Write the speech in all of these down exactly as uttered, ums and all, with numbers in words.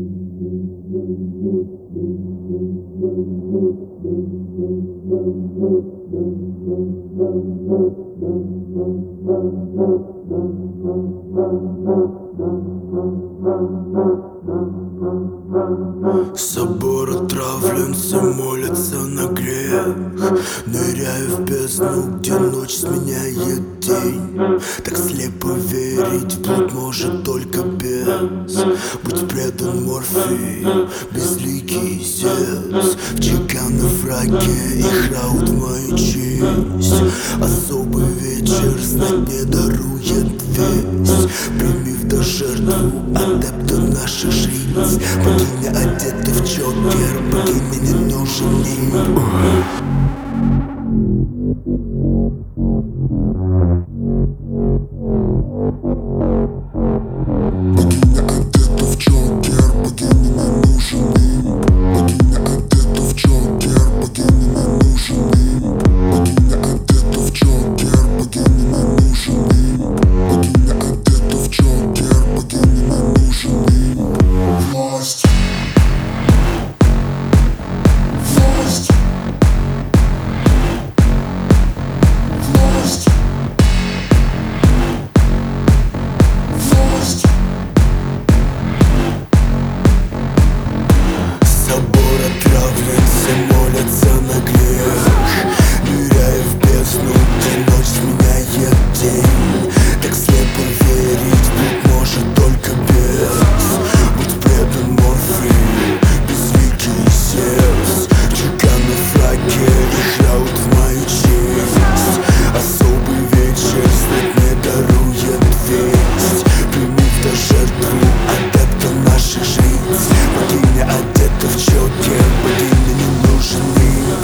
Собор отравленцы молятся на грех. Ныряю в бездну, где ночь сменяет день. Так слепо верить в блуд может только бес. Будь предан морфию, безликий Зевс. В чеканной фраке и храут в мою честь. Особый вечер знать не дарует весь. Примив до жертву адепта наших жриц. Богиня одета в Джокер, богиня не нужен мир. Отравленцы молятся на грех. Ныряя в бездну, где ночь сменяет день. Так слепо верить тут может только бес. Будь предан морфию, безликий Зевс. В чеканной фраке и храут в мою честь. Особый вечер знать не дарует весть. Примив до жертву адепта наших жриц. Богиня одета в Джокер, богиня не нужен мир.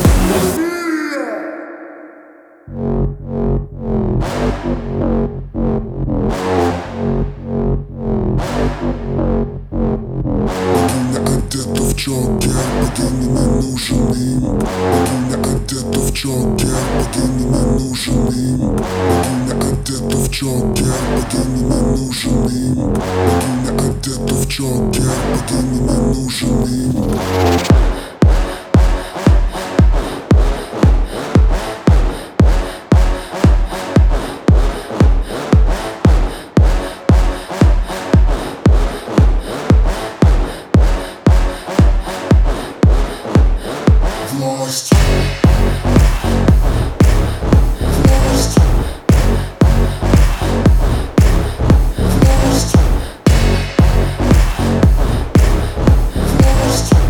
Богиня одета в Джокер, богиня не нужен мир. Богиня одета в Джокер, богиня не нужен мир. Богиня одета в Джокер, богиня не нужен мир. Богиня одета в Джокер, богиня не нужен мир. Власть. Власть. Власть. Власть.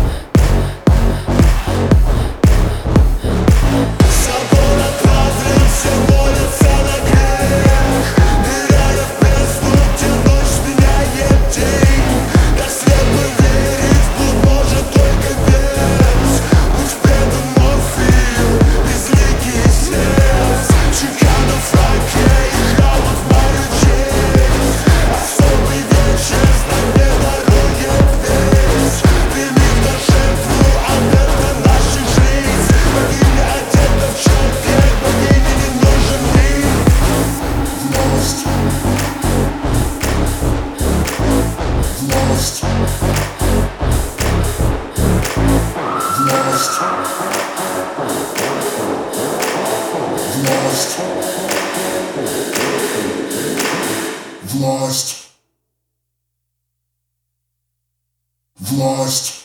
Собор отравлен, все молятся на грех. Ныряя в бездну, где ночь сменяет день. Так слепо верить в блуд может только бес. Будь предан морфию, безликий Зевс. В чеканной фраке и храут в мою честь. Особый вечер знать не дарует весть. Примив до жертву адепта наших жриц. Богиня одета в Джокер, богине не нужен мир. Власть. Власть. Власть. Власть. Власть. Власть.